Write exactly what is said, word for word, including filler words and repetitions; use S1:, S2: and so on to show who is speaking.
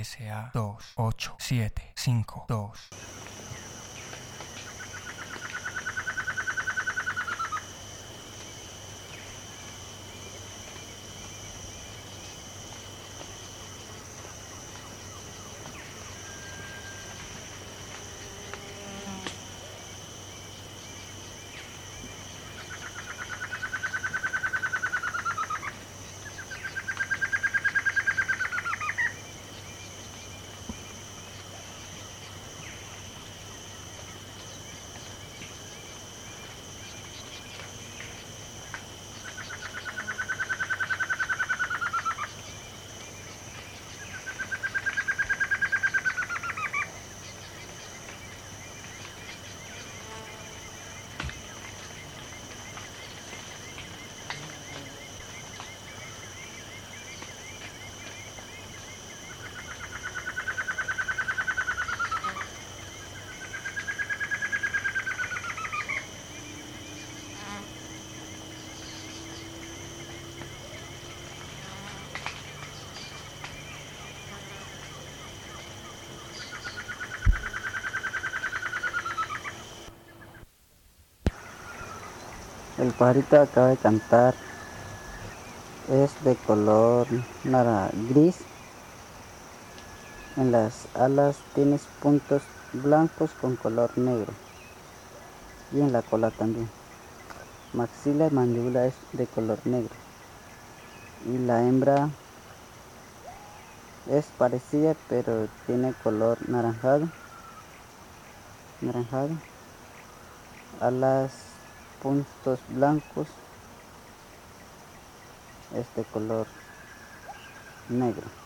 S1: S A dos ocho siete cinco dos.
S2: El pajarito acaba de cantar, es de color naranja gris. En las alas tienes puntos blancos con color negro y en la cola también. Maxila y mandíbula es de color negro y la hembra es parecida pero tiene color naranjado, naranjado, alas puntos blancos, es de color negro.